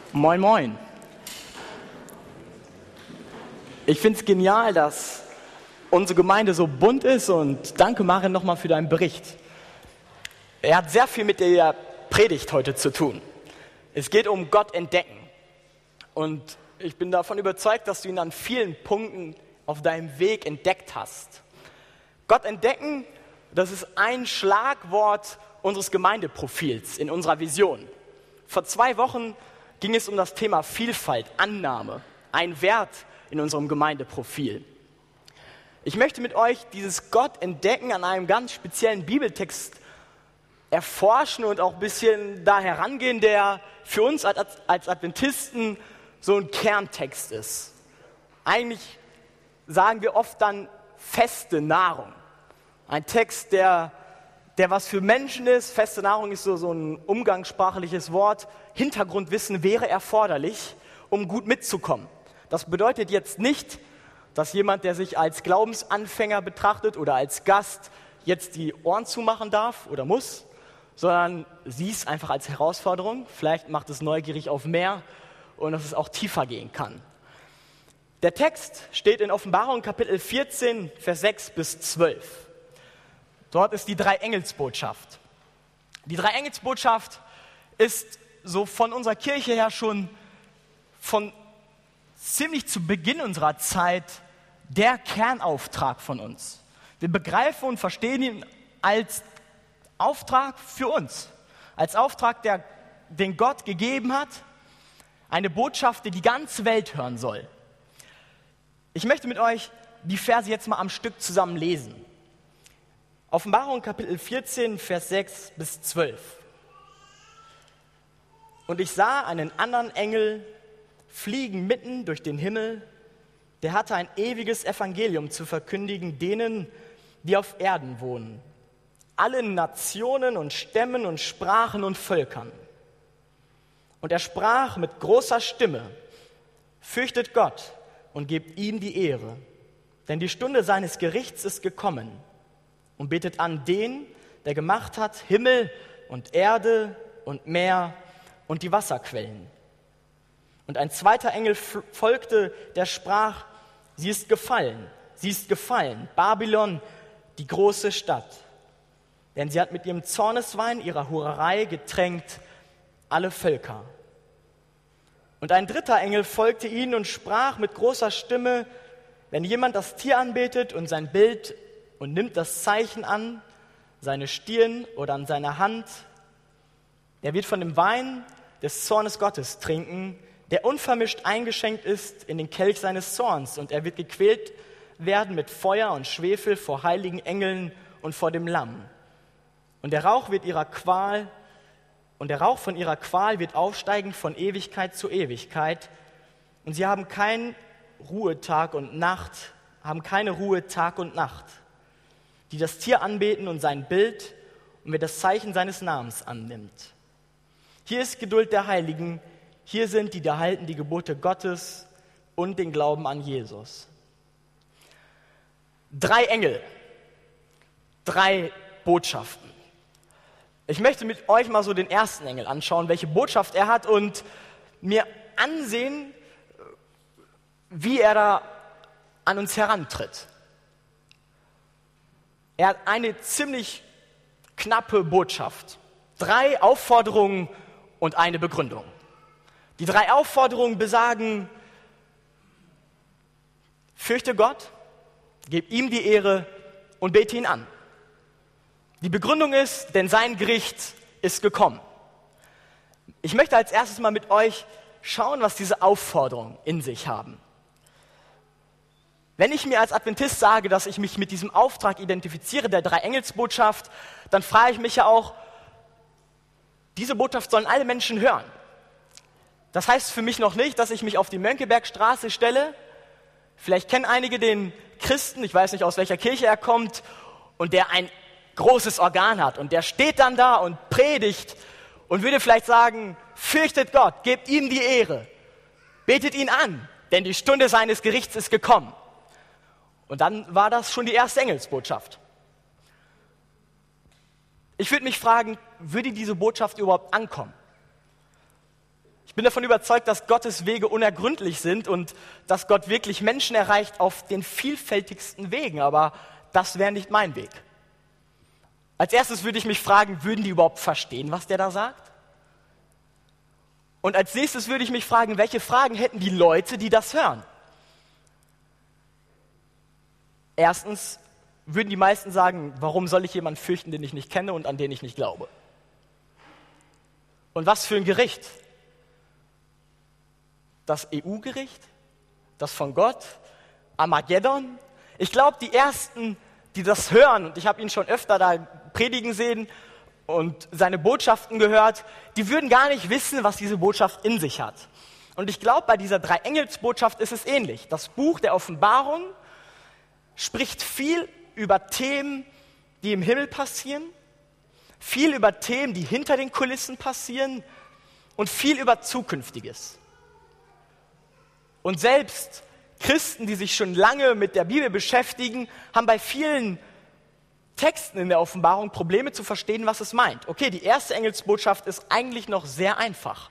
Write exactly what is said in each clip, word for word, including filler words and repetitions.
Moin, moin. Ich finde es genial, dass unsere Gemeinde so bunt ist und danke, Maren, nochmal für deinen Bericht. Er hat sehr viel mit der Predigt heute zu tun. Es geht um Gott entdecken. Und ich bin davon überzeugt, dass du ihn an vielen Punkten auf deinem Weg entdeckt hast. Gott entdecken, das ist ein Schlagwort unseres Gemeindeprofils in unserer Vision. Vor zwei Wochen ging es um das Thema Vielfalt, Annahme, ein Wert in unserem Gemeindeprofil. Ich möchte mit euch dieses Gott entdecken an einem ganz speziellen Bibeltext erforschen und auch ein bisschen da herangehen, der für uns als, als Adventisten so ein Kerntext ist. Eigentlich sagen wir oft dann feste Nahrung. Ein Text, der, der was für Menschen ist. Feste Nahrung ist so, so ein umgangssprachliches Wort. Hintergrundwissen wäre erforderlich, um gut mitzukommen. Das bedeutet jetzt nicht, dass jemand, der sich als Glaubensanfänger betrachtet oder als Gast jetzt die Ohren zumachen darf oder muss, sondern sieh es einfach als Herausforderung. Vielleicht macht es neugierig auf mehr und dass es auch tiefer gehen kann. Der Text steht in Offenbarung Kapitel vierzehn, Vers sechs bis zwölf. Dort ist die Drei-Engels-Botschaft. Die Drei-Engels-Botschaft ist so von unserer Kirche her schon von ziemlich zu Beginn unserer Zeit der Kernauftrag von uns. Wir begreifen und verstehen ihn als Auftrag für uns, als Auftrag, der, den Gott gegeben hat, eine Botschaft, die die ganze Welt hören soll. Ich möchte mit euch die Verse jetzt mal am Stück zusammen lesen. Offenbarung Kapitel vierzehn, Vers sechs bis zwölf. Und ich sah einen anderen Engel fliegen mitten durch den Himmel, der hatte ein ewiges Evangelium zu verkündigen denen, die auf Erden wohnen, allen Nationen und Stämmen und Sprachen und Völkern. Und er sprach mit großer Stimme: Fürchtet Gott und gebt ihm die Ehre, denn die Stunde seines Gerichts ist gekommen. Und betet an den, der gemacht hat Himmel und Erde und Meer und die Wasserquellen. Und ein zweiter Engel folgte, der sprach: Sie ist gefallen, sie ist gefallen, Babylon, die große Stadt. Denn sie hat mit ihrem Zorneswein, ihrer Hurerei getränkt alle Völker. Und ein dritter Engel folgte ihnen und sprach mit großer Stimme: Wenn jemand das Tier anbetet und sein Bild und nimmt das Zeichen an, seine Stirn oder an seine Hand, der wird von dem Wein des Zornes Gottes trinken, der unvermischt eingeschenkt ist in den Kelch seines Zorns, und er wird gequält werden mit Feuer und Schwefel vor heiligen Engeln und vor dem Lamm. Und der Rauch wird ihrer Qual, und der Rauch von ihrer Qual wird aufsteigen von Ewigkeit zu Ewigkeit. Und sie haben keinen Ruhe Tag und Nacht, haben keine Ruhe Tag und Nacht, die das Tier anbeten und sein Bild und wer das Zeichen seines Namens annimmt. Hier ist Geduld der Heiligen, hier sind die, die halten die Gebote Gottes und den Glauben an Jesus. Drei Engel, drei Botschaften. Ich möchte mit euch mal so den ersten Engel anschauen, welche Botschaft er hat und mir ansehen, wie er da an uns herantritt. Er hat eine ziemlich knappe Botschaft. Drei Aufforderungen und eine Begründung. Die drei Aufforderungen besagen: Fürchte Gott, gib ihm die Ehre und bete ihn an. Die Begründung ist: Denn sein Gericht ist gekommen. Ich möchte als erstes mal mit euch schauen, was diese Aufforderungen in sich haben. Wenn ich mir als Adventist sage, dass ich mich mit diesem Auftrag identifiziere, der Drei-Engels-Botschaft, dann frage ich mich ja auch, diese Botschaft sollen alle Menschen hören. Das heißt für mich noch nicht, dass ich mich auf die Mönckebergstraße stelle. Vielleicht kennen einige den Christen, ich weiß nicht, aus welcher Kirche er kommt, und der ein großes Organ hat. Und der steht dann da und predigt und würde vielleicht sagen: Fürchtet Gott, gebt ihm die Ehre, betet ihn an, denn die Stunde seines Gerichts ist gekommen. Und dann war das schon die erste Engelsbotschaft. Ich würde mich fragen, würde diese Botschaft überhaupt ankommen? Ich bin davon überzeugt, dass Gottes Wege unergründlich sind und dass Gott wirklich Menschen erreicht auf den vielfältigsten Wegen, aber das wäre nicht mein Weg. Als erstes würde ich mich fragen, würden die überhaupt verstehen, was der da sagt? Und als nächstes würde ich mich fragen, welche Fragen hätten die Leute, die das hören? Erstens würden die meisten sagen, warum soll ich jemanden fürchten, den ich nicht kenne und an den ich nicht glaube? Und was für ein Gericht? Das E U-Gericht? Das von Gott? Armageddon? Ich glaube, die Ersten, die das hören, und ich habe ihn schon öfter da predigen sehen und seine Botschaften gehört, die würden gar nicht wissen, was diese Botschaft in sich hat. Und ich glaube, bei dieser Drei-Engels-Botschaft ist es ähnlich. Das Buch der Offenbarung spricht viel über Themen, die im Himmel passieren, viel über Themen, die hinter den Kulissen passieren und viel über Zukünftiges. Und selbst Christen, die sich schon lange mit der Bibel beschäftigen, haben bei vielen Texten in der Offenbarung Probleme zu verstehen, was es meint. Okay, die erste Engelsbotschaft ist eigentlich noch sehr einfach.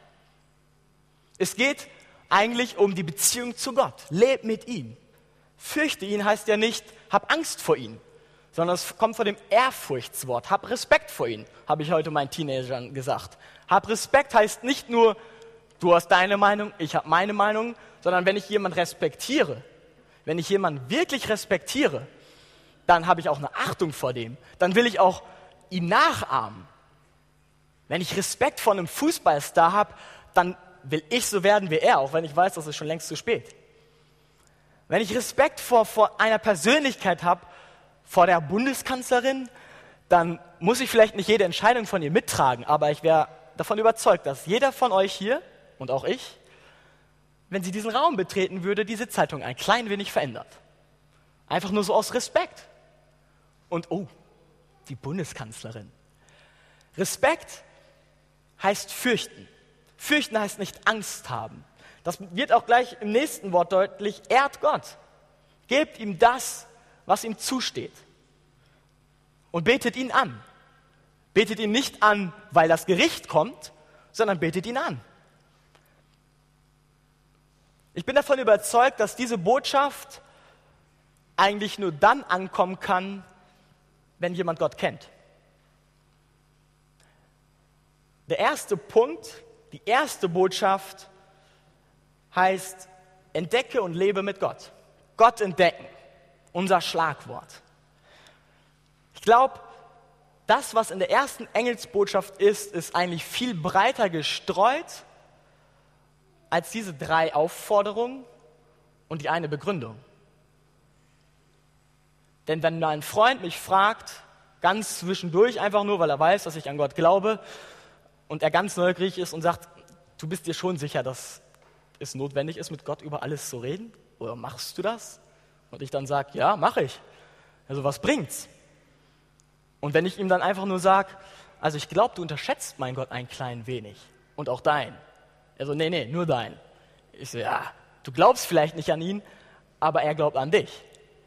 Es geht eigentlich um die Beziehung zu Gott. Leb mit ihm. Fürchte ihn heißt ja nicht, hab Angst vor ihm, sondern es kommt von dem Ehrfurchtswort. Hab Respekt vor ihm, habe ich heute meinen Teenagern gesagt. Hab Respekt heißt nicht nur, du hast deine Meinung, ich habe meine Meinung, sondern wenn ich jemanden respektiere, wenn ich jemanden wirklich respektiere, dann habe ich auch eine Achtung vor dem. Dann will ich auch ihn nachahmen. Wenn ich Respekt vor einem Fußballstar habe, dann will ich so werden wie er, auch wenn ich weiß, das ist schon längst zu spät. Wenn ich Respekt vor, vor einer Persönlichkeit habe, vor der Bundeskanzlerin, dann muss ich vielleicht nicht jede Entscheidung von ihr mittragen, aber ich wäre davon überzeugt, dass jeder von euch hier und auch ich, wenn sie diesen Raum betreten würde, diese Zeitung ein klein wenig verändert. Einfach nur so aus Respekt. Und oh, die Bundeskanzlerin. Respekt heißt fürchten. Fürchten heißt nicht Angst haben. Das wird auch gleich im nächsten Wort deutlich. Ehrt Gott. Gebt ihm das, was ihm zusteht. Und betet ihn an. Betet ihn nicht an, weil das Gericht kommt, sondern betet ihn an. Ich bin davon überzeugt, dass diese Botschaft eigentlich nur dann ankommen kann, wenn jemand Gott kennt. Der erste Punkt, die erste Botschaft heißt, entdecke und lebe mit Gott. Gott entdecken, unser Schlagwort. Ich glaube, das, was in der ersten Engelsbotschaft ist, ist eigentlich viel breiter gestreut als diese drei Aufforderungen und die eine Begründung. Denn wenn mein Freund mich fragt, ganz zwischendurch, einfach nur, weil er weiß, dass ich an Gott glaube, und er ganz neugierig ist und sagt, du bist dir schon sicher, dass es notwendig ist, mit Gott über alles zu reden? Oder machst du das? Und ich dann sage, ja, mache ich. Also was bringt's? Und wenn ich ihm dann einfach nur sage, also ich glaube, du unterschätzt meinen Gott ein klein wenig und auch dein. Also nee, nee, nur dein. Ich so, ja, du glaubst vielleicht nicht an ihn, aber er glaubt an dich.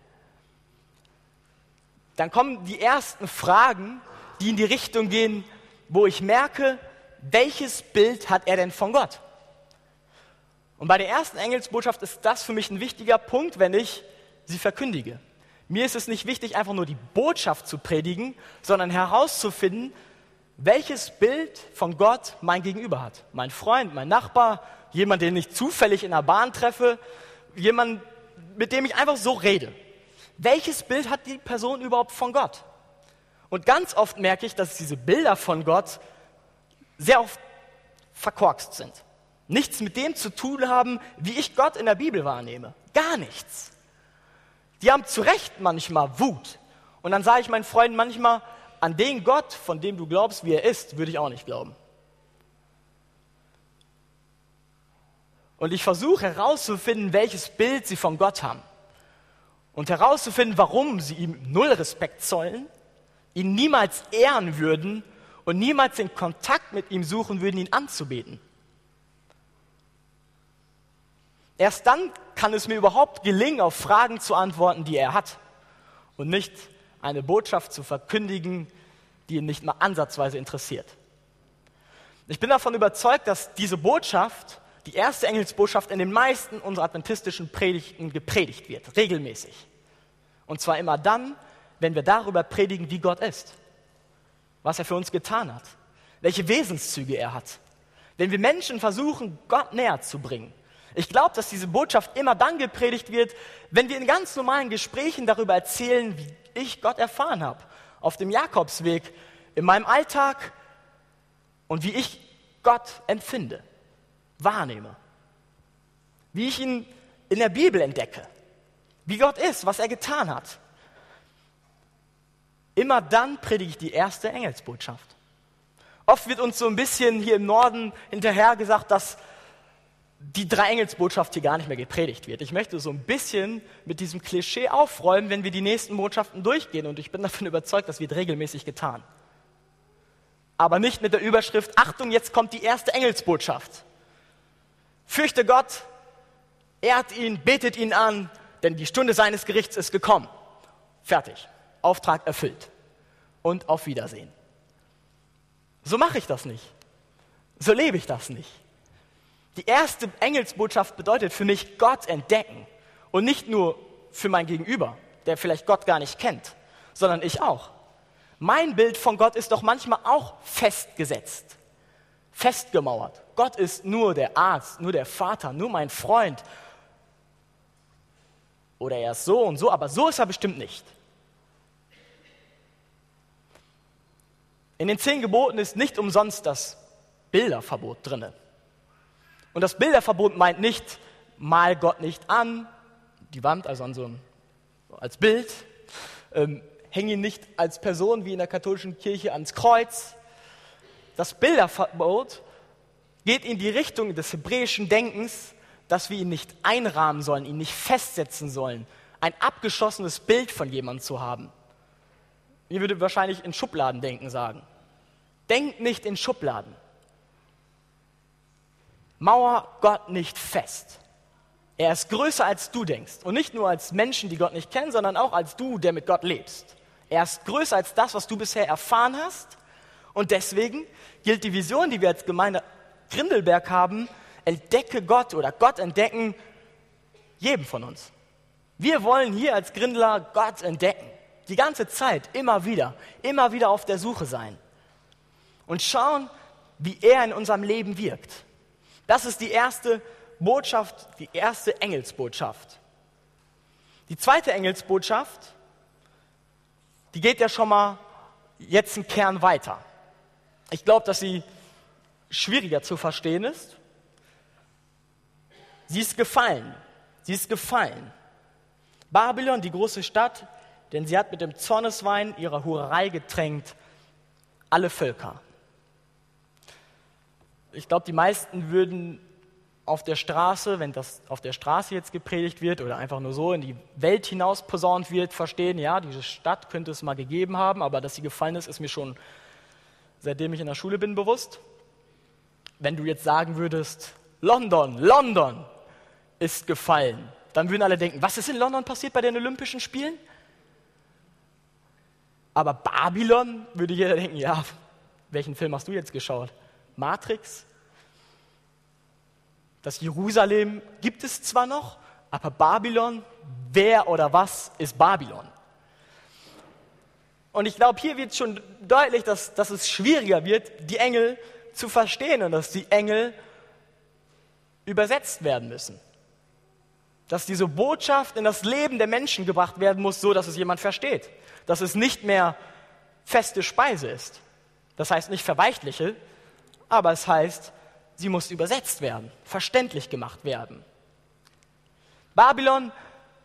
Dann kommen die ersten Fragen, die in die Richtung gehen, wo ich merke, welches Bild hat er denn von Gott? Und bei der ersten Engelsbotschaft ist das für mich ein wichtiger Punkt, wenn ich sie verkündige. Mir ist es nicht wichtig, einfach nur die Botschaft zu predigen, sondern herauszufinden, welches Bild von Gott mein Gegenüber hat. Mein Freund, mein Nachbar, jemand, den ich zufällig in der Bahn treffe, jemand, mit dem ich einfach so rede. Welches Bild hat die Person überhaupt von Gott? Und ganz oft merke ich, dass diese Bilder von Gott sehr oft verkorkst sind. Nichts mit dem zu tun haben, wie ich Gott in der Bibel wahrnehme. Gar nichts. Die haben zu Recht manchmal Wut. Und dann sage ich meinen Freunden manchmal, an den Gott, von dem du glaubst, wie er ist, würde ich auch nicht glauben. Und ich versuche herauszufinden, welches Bild sie von Gott haben. Und herauszufinden, warum sie ihm null Respekt zollen, ihn niemals ehren würden und niemals den Kontakt mit ihm suchen würden, ihn anzubeten. Erst dann kann es mir überhaupt gelingen, auf Fragen zu antworten, die er hat. Und nicht eine Botschaft zu verkündigen, die ihn nicht mal ansatzweise interessiert. Ich bin davon überzeugt, dass diese Botschaft, die erste Engelsbotschaft, in den meisten unserer adventistischen Predigten gepredigt wird, regelmäßig. Und zwar immer dann, wenn wir darüber predigen, wie Gott ist, was er für uns getan hat, welche Wesenszüge er hat. Wenn wir Menschen versuchen, Gott näher zu bringen. Ich glaube, dass diese Botschaft immer dann gepredigt wird, wenn wir in ganz normalen Gesprächen darüber erzählen, wie ich Gott erfahren habe, auf dem Jakobsweg, in meinem Alltag und wie ich Gott empfinde, wahrnehme. Wie ich ihn in der Bibel entdecke, wie Gott ist, was er getan hat. Immer dann predige ich die erste Engelsbotschaft. Oft wird uns so ein bisschen hier im Norden hinterher gesagt, dass die drei Engelsbotschaft hier gar nicht mehr gepredigt wird. Ich möchte so ein bisschen mit diesem Klischee aufräumen, wenn wir die nächsten Botschaften durchgehen. Und ich bin davon überzeugt, das wird regelmäßig getan. Aber nicht mit der Überschrift, Achtung, jetzt kommt die erste Engelsbotschaft. Fürchte Gott, ehrt ihn, betet ihn an, denn die Stunde seines Gerichts ist gekommen. Fertig. Auftrag erfüllt. Und auf Wiedersehen. So mache ich das nicht. So lebe ich das nicht. Die erste Engelsbotschaft bedeutet für mich Gott entdecken. Und nicht nur für mein Gegenüber, der vielleicht Gott gar nicht kennt, sondern ich auch. Mein Bild von Gott ist doch manchmal auch festgesetzt, festgemauert. Gott ist nur der Arzt, nur der Vater, nur mein Freund. Oder er ist so und so, aber so ist er bestimmt nicht. In den zehn Geboten ist nicht umsonst das Bilderverbot drin. Und das Bilderverbot meint nicht, mal Gott nicht an, die Wand, also an so ein, als Bild, ähm, häng ihn nicht als Person wie in der katholischen Kirche ans Kreuz. Das Bilderverbot geht in die Richtung des hebräischen Denkens, dass wir ihn nicht einrahmen sollen, ihn nicht festsetzen sollen, ein abgeschossenes Bild von jemandem zu haben. Ihr würdet wahrscheinlich in Schubladen denken sagen. Denkt nicht in Schubladen. Mauer Gott nicht fest. Er ist größer, als du denkst. Und nicht nur als Menschen, die Gott nicht kennen, sondern auch als du, der mit Gott lebst. Er ist größer als das, was du bisher erfahren hast. Und deswegen gilt die Vision, die wir als Gemeinde Grindelberg haben, entdecke Gott oder Gott entdecken, jedem von uns. Wir wollen hier als Grindler Gott entdecken. Die ganze Zeit, immer wieder, immer wieder auf der Suche sein. Und schauen, wie er in unserem Leben wirkt. Das ist die erste Botschaft, die erste Engelsbotschaft. Die zweite Engelsbotschaft, die geht ja schon mal jetzt einen Kern weiter. Ich glaube, dass sie schwieriger zu verstehen ist. Sie ist gefallen. Sie ist gefallen. Babylon, die große Stadt, denn sie hat mit dem Zorneswein ihrer Hurerei getränkt alle Völker. Ich glaube, die meisten würden auf der Straße, wenn das auf der Straße jetzt gepredigt wird oder einfach nur so in die Welt hinaus posaunt wird, verstehen, ja, diese Stadt könnte es mal gegeben haben, aber dass sie gefallen ist, ist mir schon, seitdem ich in der Schule bin, bewusst. Wenn du jetzt sagen würdest, London, London ist gefallen, dann würden alle denken, was ist in London passiert bei den Olympischen Spielen? Aber Babylon, würde jeder denken, ja, welchen Film hast du jetzt geschaut? Matrix? Das Jerusalem gibt es zwar noch, aber Babylon, wer oder was ist Babylon? Und ich glaube, hier wird schon deutlich, dass, dass es schwieriger wird, die Engel zu verstehen und dass die Engel übersetzt werden müssen. Dass diese Botschaft in das Leben der Menschen gebracht werden muss, so dass es jemand versteht. Dass es nicht mehr feste Speise ist. Das heißt nicht verweichliche, aber es heißt, sie muss übersetzt werden, verständlich gemacht werden. Babylon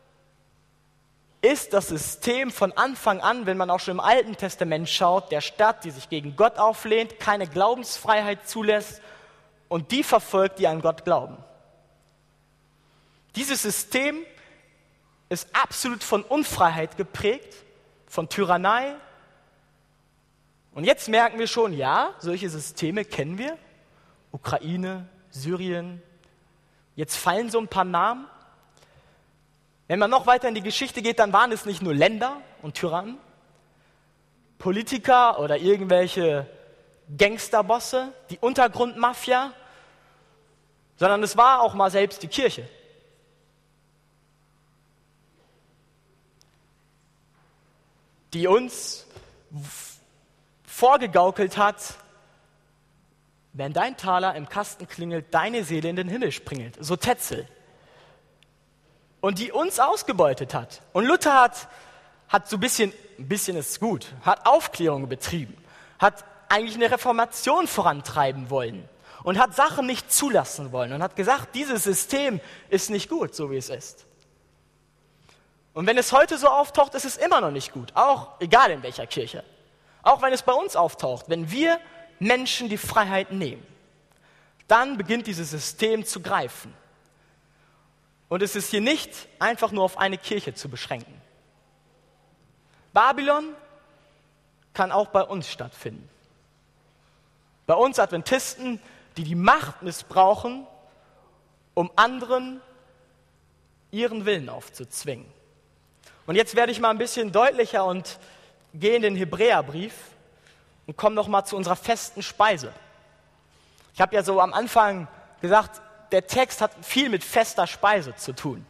ist das System von Anfang an, wenn man auch schon im Alten Testament schaut, der Stadt, die sich gegen Gott auflehnt, keine Glaubensfreiheit zulässt und die verfolgt, die an Gott glauben. Dieses System ist absolut von Unfreiheit geprägt, von Tyrannei. Und jetzt merken wir schon, ja, solche Systeme kennen wir. Ukraine, Syrien. Jetzt fallen so ein paar Namen. Wenn man noch weiter in die Geschichte geht, dann waren es nicht nur Länder und Tyrannen, Politiker oder irgendwelche Gangsterbosse, die Untergrundmafia, sondern es war auch mal selbst die Kirche. Die uns vorgegaukelt hat, wenn dein Taler im Kasten klingelt, deine Seele in den Himmel springelt. So Tetzel. Und die uns ausgebeutet hat. Und Luther hat, hat so ein bisschen, ein bisschen ist gut, hat Aufklärung betrieben, hat eigentlich eine Reformation vorantreiben wollen und hat Sachen nicht zulassen wollen und hat gesagt, dieses System ist nicht gut, so wie es ist. Und wenn es heute so auftaucht, ist es immer noch nicht gut, auch egal in welcher Kirche. Auch wenn es bei uns auftaucht, wenn wir Menschen die Freiheit nehmen, dann beginnt dieses System zu greifen. Und es ist hier nicht einfach nur auf eine Kirche zu beschränken. Babylon kann auch bei uns stattfinden. Bei uns Adventisten, die die Macht missbrauchen, um anderen ihren Willen aufzuzwingen. Und jetzt werde ich mal ein bisschen deutlicher und gehe in den Hebräerbrief und komme noch mal zu unserer festen Speise. Ich habe ja so am Anfang gesagt, der Text hat viel mit fester Speise zu tun.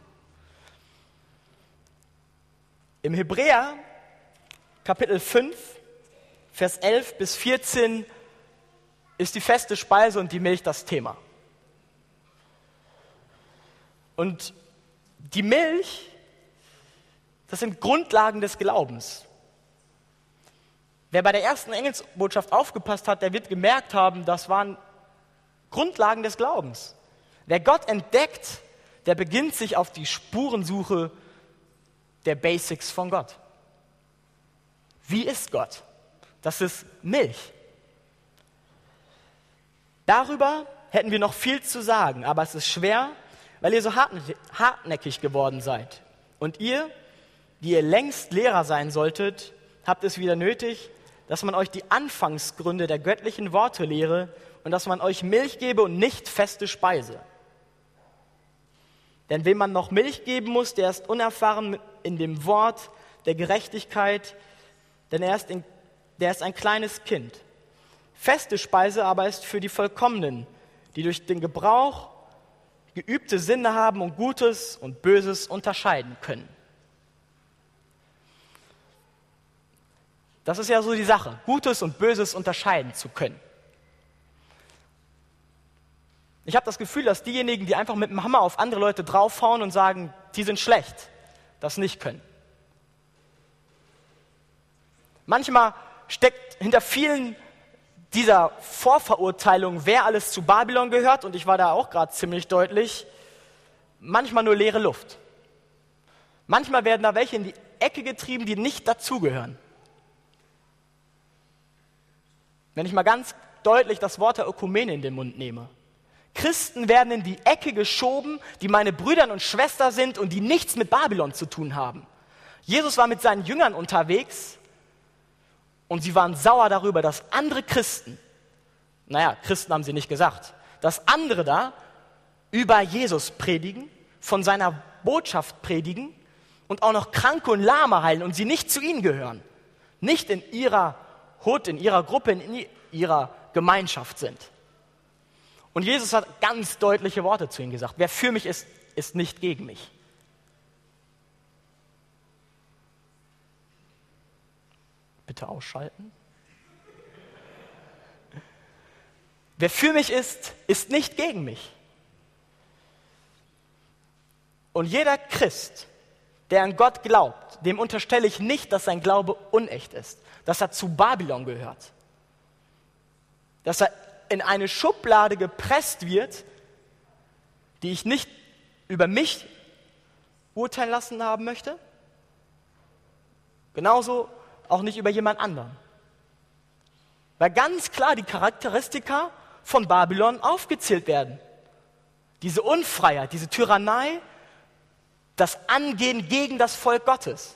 Im Hebräer Kapitel fünf, Vers elf bis vierzehn ist die feste Speise und die Milch das Thema. Und die Milch, das sind Grundlagen des Glaubens. Wer bei der ersten Engelsbotschaft aufgepasst hat, der wird gemerkt haben, das waren Grundlagen des Glaubens. Wer Gott entdeckt, der beginnt sich auf die Spurensuche der Basics von Gott. Wie ist Gott? Das ist Milch. Darüber hätten wir noch viel zu sagen, aber es ist schwer, weil ihr so hartnäckig geworden seid. Und ihr, die ihr längst Lehrer sein solltet, habt es wieder nötig, dass man euch die Anfangsgründe der göttlichen Worte lehre und dass man euch Milch gebe und nicht feste Speise. Denn wem man noch Milch geben muss, der ist unerfahren in dem Wort der Gerechtigkeit, denn er ist, in, der ist ein kleines Kind. Feste Speise aber ist für die Vollkommenen, die durch den Gebrauch geübte Sinne haben und Gutes und Böses unterscheiden können. Das ist ja so die Sache, Gutes und Böses unterscheiden zu können. Ich habe das Gefühl, dass diejenigen, die einfach mit dem Hammer auf andere Leute draufhauen und sagen, die sind schlecht, das nicht können. Manchmal steckt hinter vielen dieser Vorverurteilungen, wer alles zu Babylon gehört, und ich war da auch gerade ziemlich deutlich, manchmal nur leere Luft. Manchmal werden da welche in die Ecke getrieben, die nicht dazugehören. Wenn ich mal ganz deutlich das Wort der Ökumene in den Mund nehme. Christen werden in die Ecke geschoben, die meine Brüder und Schwestern sind und die nichts mit Babylon zu tun haben. Jesus war mit seinen Jüngern unterwegs und sie waren sauer darüber, dass andere Christen, naja, Christen haben sie nicht gesagt, dass andere da über Jesus predigen, von seiner Botschaft predigen und auch noch Kranke und Lahme heilen und sie nicht zu ihnen gehören, nicht in ihrer Hut, in ihrer Gruppe, in ihrer Gemeinschaft sind. Und Jesus hat ganz deutliche Worte zu ihnen gesagt. Wer für mich ist, ist nicht gegen mich. Bitte ausschalten. Wer für mich ist, ist nicht gegen mich. Und jeder Christ, der an Gott glaubt, dem unterstelle ich nicht, dass sein Glaube unecht ist, dass er zu Babylon gehört, dass er in eine Schublade gepresst wird, die ich nicht über mich urteilen lassen haben möchte, genauso auch nicht über jemand anderen. Weil ganz klar die Charakteristika von Babylon aufgezählt werden. Diese Unfreiheit, diese Tyrannei, das Angehen gegen das Volk Gottes.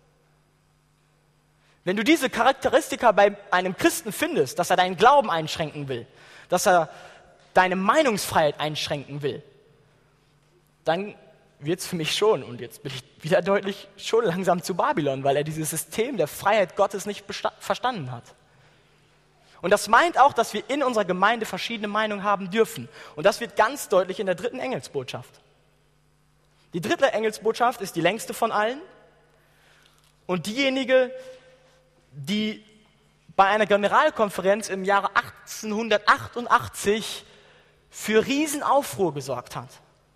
Wenn du diese Charakteristika bei einem Christen findest, dass er deinen Glauben einschränken will, dass er deine Meinungsfreiheit einschränken will, dann wird es für mich schon, und jetzt bin ich wieder deutlich, schon langsam zu Babylon, weil er dieses System der Freiheit Gottes nicht besta- verstanden hat. Und das meint auch, dass wir in unserer Gemeinde verschiedene Meinungen haben dürfen. Und das wird ganz deutlich in der dritten Engelsbotschaft. Die dritte Engelsbotschaft ist die längste von allen und diejenige, die bei einer Generalkonferenz im Jahre achtzehnhundertachtundachtzig für Riesenaufruhr gesorgt hat.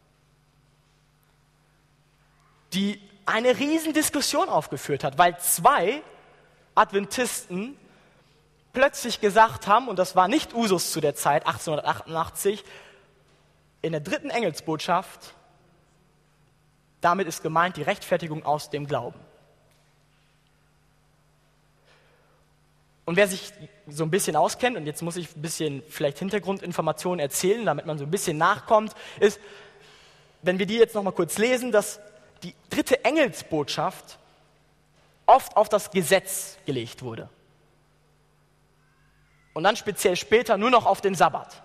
Die eine Riesendiskussion aufgeführt hat, weil zwei Adventisten plötzlich gesagt haben, und das war nicht Usus zu der Zeit, achtzehnhundertachtundachtzig, in der dritten Engelsbotschaft, damit ist gemeint die Rechtfertigung aus dem Glauben. Und wer sich so ein bisschen auskennt, und jetzt muss ich ein bisschen vielleicht Hintergrundinformationen erzählen, damit man so ein bisschen nachkommt, ist, wenn wir die jetzt nochmal kurz lesen, dass die dritte Engelsbotschaft oft auf das Gesetz gelegt wurde. Und dann speziell später nur noch auf den Sabbat.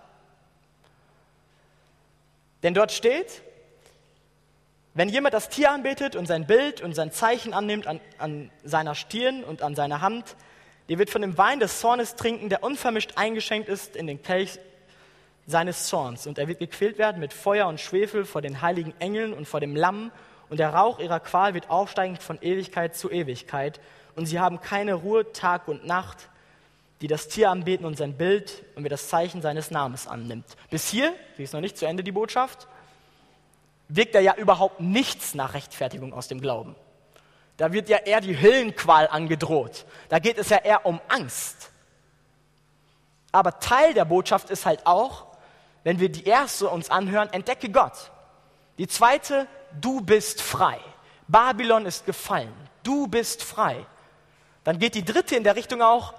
Denn dort steht, wenn jemand das Tier anbetet und sein Bild und sein Zeichen annimmt an, an seiner Stirn und an seiner Hand, der wird von dem Wein des Zornes trinken, der unvermischt eingeschenkt ist in den Kelch seines Zorns. Und er wird gequält werden mit Feuer und Schwefel vor den heiligen Engeln und vor dem Lamm. Und der Rauch ihrer Qual wird aufsteigen von Ewigkeit zu Ewigkeit. Und sie haben keine Ruhe Tag und Nacht, die das Tier anbeten und sein Bild und wer das Zeichen seines Namens annimmt. Bis hier, sie ist noch nicht zu Ende, die Botschaft, wirkt da ja überhaupt nichts nach Rechtfertigung aus dem Glauben. Da wird ja eher die Höllenqual angedroht. Da geht es ja eher um Angst. Aber Teil der Botschaft ist halt auch, wenn wir die erste uns anhören, entdecke Gott. Die zweite, du bist frei. Babylon ist gefallen. Du bist frei. Dann geht die dritte in der Richtung auch,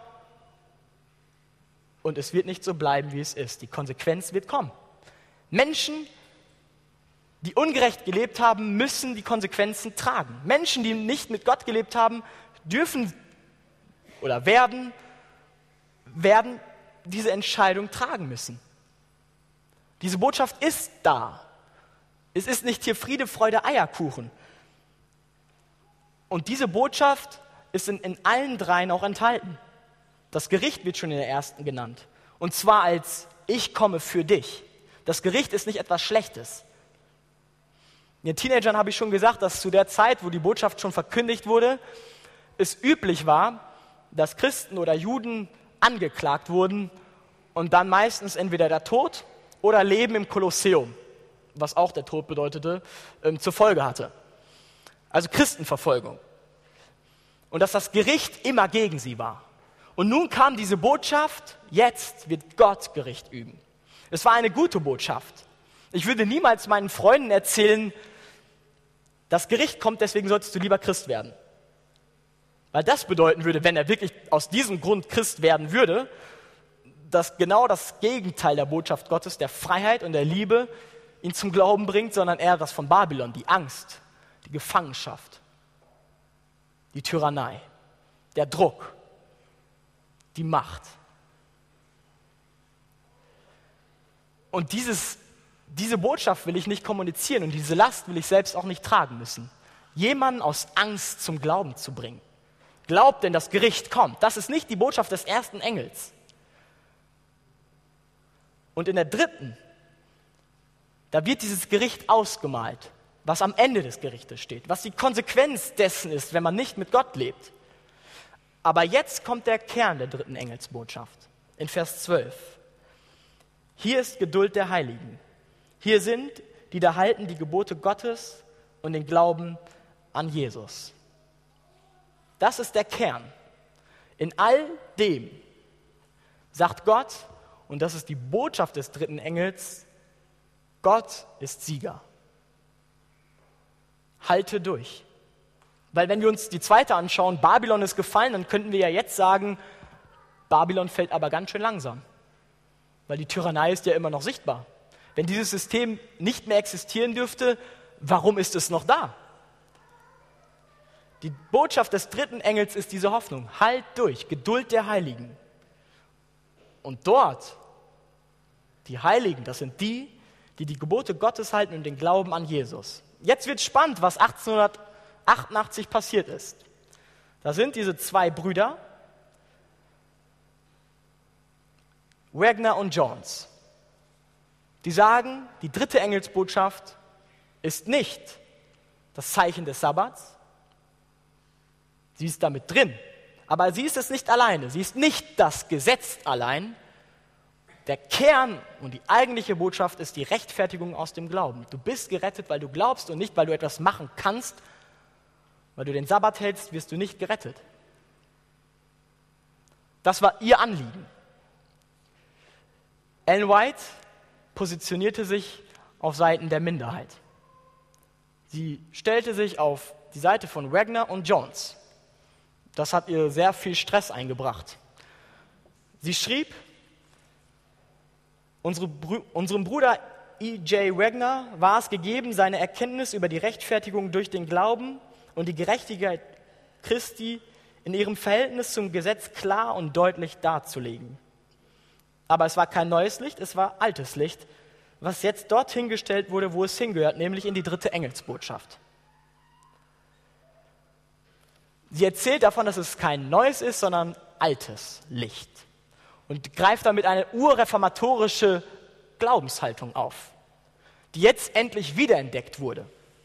und es wird nicht so bleiben, wie es ist. Die Konsequenz wird kommen. Menschen, die ungerecht gelebt haben, müssen die Konsequenzen tragen. Menschen, die nicht mit Gott gelebt haben, dürfen oder werden, werden diese Entscheidung tragen müssen. Diese Botschaft ist da. Es ist nicht hier Friede, Freude, Eierkuchen. Und diese Botschaft ist in, in allen dreien auch enthalten. Das Gericht wird schon in der ersten genannt. Und zwar als ich komme für dich. Das Gericht ist nicht etwas Schlechtes. Den Teenagern habe ich schon gesagt, dass zu der Zeit, wo die Botschaft schon verkündigt wurde, es üblich war, dass Christen oder Juden angeklagt wurden und dann meistens entweder der Tod oder Leben im Kolosseum, was auch der Tod bedeutete, ähm, zur Folge hatte. Also Christenverfolgung. Und dass das Gericht immer gegen sie war. Und nun kam diese Botschaft, jetzt wird Gott Gericht üben. Es war eine gute Botschaft. Ich würde niemals meinen Freunden erzählen, das Gericht kommt, deswegen solltest du lieber Christ werden. Weil das bedeuten würde, wenn er wirklich aus diesem Grund Christ werden würde, dass genau das Gegenteil der Botschaft Gottes, der Freiheit und der Liebe, ihn zum Glauben bringt, sondern eher das von Babylon, die Angst, die Gefangenschaft, die Tyrannei, der Druck, die Macht. Und dieses, diese Botschaft will ich nicht kommunizieren und diese Last will ich selbst auch nicht tragen müssen. Jemanden aus Angst zum Glauben zu bringen. Glaubt denn, das Gericht kommt. Das ist nicht die Botschaft des ersten Engels. Und in der dritten, da wird dieses Gericht ausgemalt, was am Ende des Gerichtes steht, was die Konsequenz dessen ist, wenn man nicht mit Gott lebt. Aber jetzt kommt der Kern der dritten Engelsbotschaft, in Vers zwölf. Hier ist Geduld der Heiligen. Hier sind, die da halten die Gebote Gottes und den Glauben an Jesus. Das ist der Kern. In all dem sagt Gott, und das ist die Botschaft des dritten Engels, Gott ist Sieger. Halte durch. Weil wenn wir uns die zweite anschauen, Babylon ist gefallen, dann könnten wir ja jetzt sagen, Babylon fällt aber ganz schön langsam. Weil die Tyrannei ist ja immer noch sichtbar. Wenn dieses System nicht mehr existieren dürfte, warum ist es noch da? Die Botschaft des dritten Engels ist diese Hoffnung. Halt durch, Geduld der Heiligen. Und dort, die Heiligen, das sind die, die die Gebote Gottes halten und den Glauben an Jesus. Jetzt wird spannend, was achtzehnhundertachtundachtzig passiert ist. Da sind diese zwei Brüder, Wagner und Jones. Die sagen, die dritte Engelsbotschaft ist nicht das Zeichen des Sabbats. Sie ist damit drin, aber sie ist es nicht alleine. Sie ist nicht das Gesetz allein. Der Kern und die eigentliche Botschaft ist die Rechtfertigung aus dem Glauben. Du bist gerettet, weil du glaubst und nicht, weil du etwas machen kannst. Weil du den Sabbat hältst, wirst du nicht gerettet. Das war ihr Anliegen. Ellen White positionierte sich auf Seiten der Minderheit. Sie stellte sich auf die Seite von Wagner und Jones. Das hat ihr sehr viel Stress eingebracht. Sie schrieb, Unsere Brü- unserem Bruder E J Wagner war es gegeben, seine Erkenntnis über die Rechtfertigung durch den Glauben und die Gerechtigkeit Christi in ihrem Verhältnis zum Gesetz klar und deutlich darzulegen. Aber es war kein neues Licht, es war altes Licht, was jetzt dorthin gestellt wurde, wo es hingehört, nämlich in die dritte Engelsbotschaft. Sie erzählt davon, dass es kein neues ist, sondern altes Licht. Und greift damit eine urreformatorische Glaubenshaltung auf, die jetzt endlich wiederentdeckt wurde.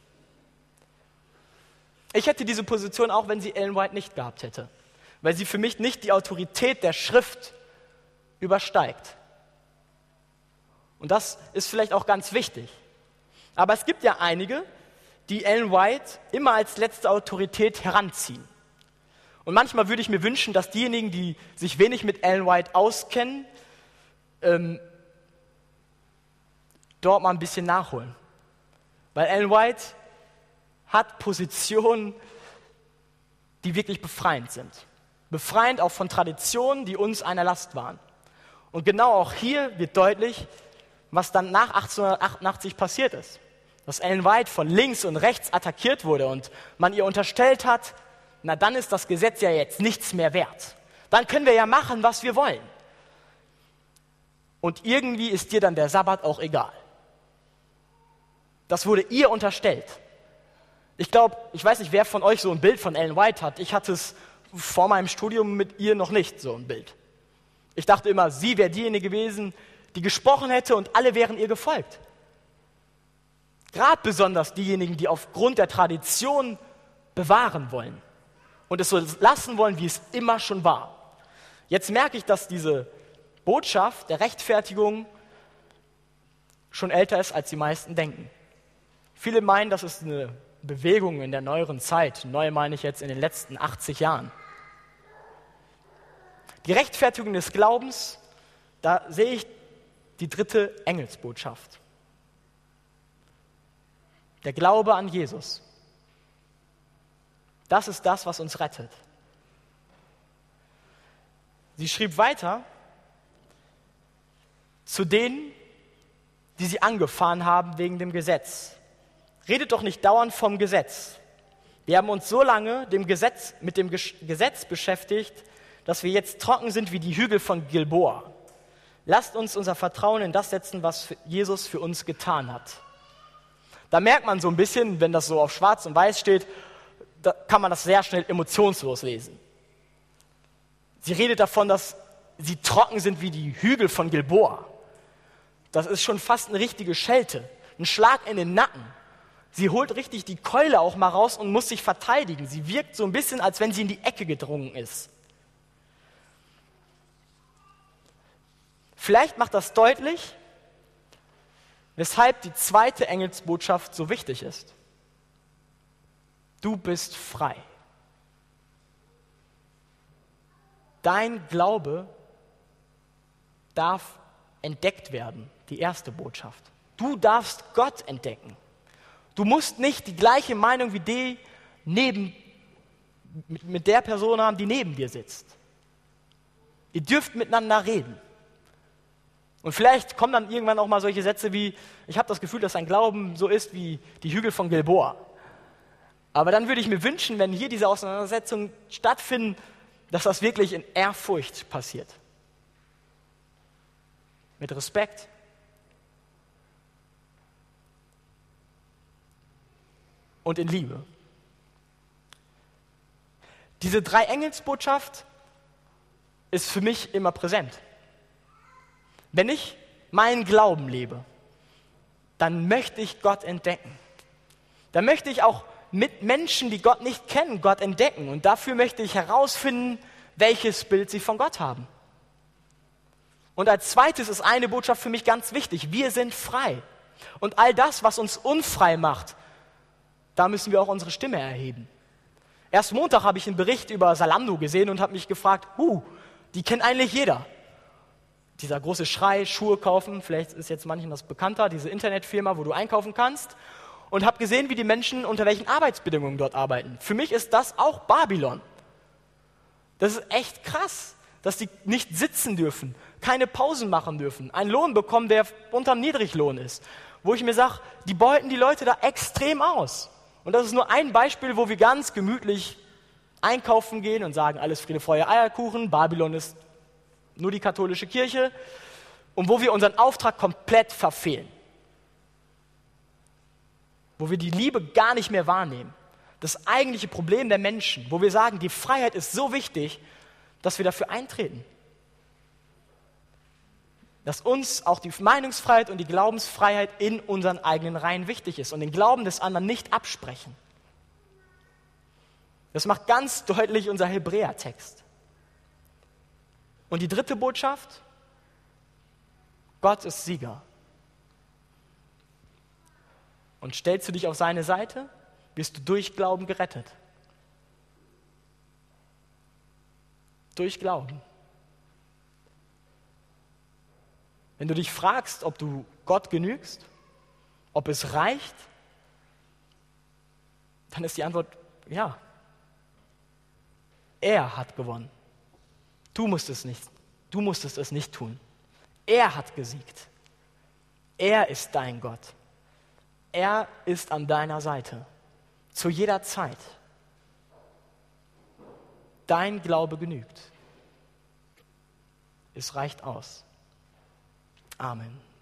Ich hätte diese Position auch, wenn sie Ellen White nicht gehabt hätte, weil sie für mich nicht die Autorität der Schrift übersteigt. Und das ist vielleicht auch ganz wichtig. Aber es gibt ja einige, die Ellen White immer als letzte Autorität heranziehen. Und manchmal würde ich mir wünschen, dass diejenigen, die sich wenig mit Ellen White auskennen, ähm, dort mal ein bisschen nachholen. Weil Ellen White hat Positionen, die wirklich befreiend sind. Befreiend auch von Traditionen, die uns eine Last waren. Und genau auch hier wird deutlich, was dann nach achtzehnhundertachtundachtzig passiert ist. Dass Ellen White von links und rechts attackiert wurde und man ihr unterstellt hat, na dann ist das Gesetz ja jetzt nichts mehr wert. Dann können wir ja machen, was wir wollen. Und irgendwie ist dir dann der Sabbat auch egal. Das wurde ihr unterstellt. Ich glaube, ich weiß nicht, wer von euch so ein Bild von Ellen White hat. Ich hatte es vor meinem Studium mit ihr noch nicht, so ein Bild. Ich dachte immer, sie wäre diejenige gewesen, die gesprochen hätte und alle wären ihr gefolgt. Gerade besonders diejenigen, die aufgrund der Tradition bewahren wollen. Und es so lassen wollen, wie es immer schon war. Jetzt merke ich, dass diese Botschaft der Rechtfertigung schon älter ist, als die meisten denken. Viele meinen, das ist eine Bewegung in der neueren Zeit. Neu meine ich jetzt in den letzten achtzig Jahren. Die Rechtfertigung des Glaubens, da sehe ich die dritte Engelsbotschaft. Der Glaube an Jesus. Das ist das, was uns rettet. Sie schrieb weiter, zu denen, die sie angefahren haben wegen dem Gesetz. Redet doch nicht dauernd vom Gesetz. Wir haben uns so lange dem Gesetz, mit dem Gesetz beschäftigt, dass wir jetzt trocken sind wie die Hügel von Gilboa. Lasst uns unser Vertrauen in das setzen, was Jesus für uns getan hat. Da merkt man so ein bisschen, wenn das so auf schwarz und weiß steht, da kann man das sehr schnell emotionslos lesen. Sie redet davon, dass sie trocken sind wie die Hügel von Gilboa. Das ist schon fast eine richtige Schelte, ein Schlag in den Nacken. Sie holt richtig die Keule auch mal raus und muss sich verteidigen. Sie wirkt so ein bisschen, als wenn sie in die Ecke gedrungen ist. Vielleicht macht das deutlich, weshalb die zweite Engelsbotschaft so wichtig ist. Du bist frei. Dein Glaube darf entdeckt werden, die erste Botschaft. Du darfst Gott entdecken. Du musst nicht die gleiche Meinung wie die neben, mit, mit der Person haben, die neben dir sitzt. Ihr dürft miteinander reden. Und vielleicht kommen dann irgendwann auch mal solche Sätze wie, ich habe das Gefühl, dass ein Glauben so ist wie die Hügel von Gilboa. Aber dann würde ich mir wünschen, wenn hier diese Auseinandersetzungen stattfinden, dass das wirklich in Ehrfurcht passiert. Mit Respekt. Und in Liebe. Diese Drei-Engels-Botschaft ist für mich immer präsent. Wenn ich meinen Glauben lebe, dann möchte ich Gott entdecken. Dann möchte ich auch mit Menschen, die Gott nicht kennen, Gott entdecken. Und dafür möchte ich herausfinden, welches Bild sie von Gott haben. Und als zweites ist eine Botschaft für mich ganz wichtig. Wir sind frei. Und all das, was uns unfrei macht, da müssen wir auch unsere Stimme erheben. Erst Montag habe ich einen Bericht über Zalando gesehen und habe mich gefragt, huh, die kennt eigentlich jeder. Dieser große Schrei, Schuhe kaufen, vielleicht ist jetzt manchen das bekannter, diese Internetfirma, wo du einkaufen kannst. Und habe gesehen, wie die Menschen unter welchen Arbeitsbedingungen dort arbeiten. Für mich ist das auch Babylon. Das ist echt krass, dass die nicht sitzen dürfen, keine Pausen machen dürfen, einen Lohn bekommen, der unterm Niedriglohn ist. Wo ich mir sage, die beuten die Leute da extrem aus. Und das ist nur ein Beispiel, wo wir ganz gemütlich einkaufen gehen und sagen, alles Friede, Freude, Eierkuchen, Babylon ist nur die katholische Kirche. Und wo wir unseren Auftrag komplett verfehlen. Wo wir die Liebe gar nicht mehr wahrnehmen. Das eigentliche Problem der Menschen, wo wir sagen, die Freiheit ist so wichtig, dass wir dafür eintreten. Dass uns auch die Meinungsfreiheit und die Glaubensfreiheit in unseren eigenen Reihen wichtig ist und den Glauben des anderen nicht absprechen. Das macht ganz deutlich unser Hebräertext. Und die dritte Botschaft, Gott ist Sieger. Und stellst du dich auf seine Seite, wirst du durch Glauben gerettet. Durch Glauben. Wenn du dich fragst, ob du Gott genügst, ob es reicht, dann ist die Antwort ja. Er hat gewonnen. Du musstest nicht, du musstest es nicht tun. Er hat gesiegt. Er ist dein Gott. Er ist an deiner Seite. Zu jeder Zeit. Dein Glaube genügt. Es reicht aus. Amen.